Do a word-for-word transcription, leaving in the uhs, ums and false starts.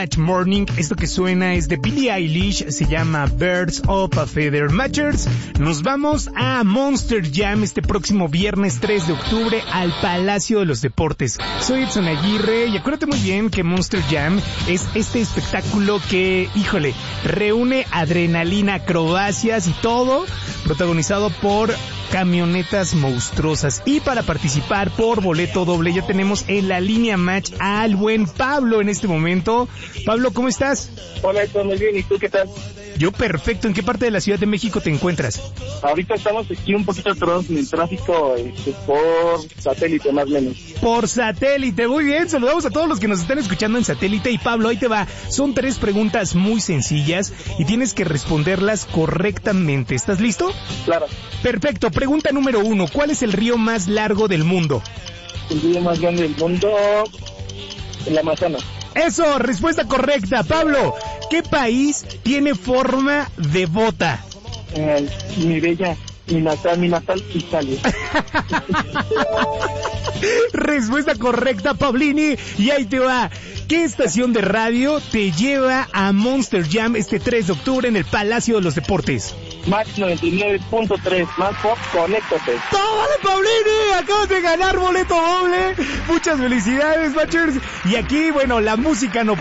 Match Morning. Esto que suena es de Billie Eilish, se llama Birds of a Feather Matchers. Nos vamos a Monster Jam este próximo viernes tres de octubre al Palacio de los Deportes. Soy Edson Aguirre y acuérdate muy bien que Monster Jam es este espectáculo que, híjole, reúne adrenalina, acrobacias y todo, protagonizado por camionetas monstruosas. Y para participar por boleto doble ya tenemos en la línea Match al buen Pablo en este momento. Pablo, ¿cómo estás? Hola, estoy muy bien. ¿Y tú qué tal? Yo perfecto. ¿En qué parte de la Ciudad de México te encuentras? Ahorita estamos aquí un poquito atroz en el tráfico este, por satélite, más o menos. Por satélite, muy bien. Saludamos a todos los que nos están escuchando en satélite. Y Pablo, ahí te va. Son tres preguntas muy sencillas y tienes que responderlas correctamente. ¿Estás listo? Claro. Perfecto. Pregunta número uno. ¿Cuál es el río más largo del mundo? El río más grande del mundo, el Amazonas. Eso, respuesta correcta. Pablo, ¿qué país tiene forma de bota? Eh, mi bella, mi natal, mi natal Italia. Respuesta correcta, Pablini. Y ahí te va. ¿Qué estación de radio te lleva a Monster Jam este tres de octubre en el Palacio de los Deportes? Max noventa y nueve punto tres, más pop, conéctate. ¡Tómale, Pablini! Acabas de ganar boleto doble. Muchas felicidades, Matchers. Y aquí, bueno, la música no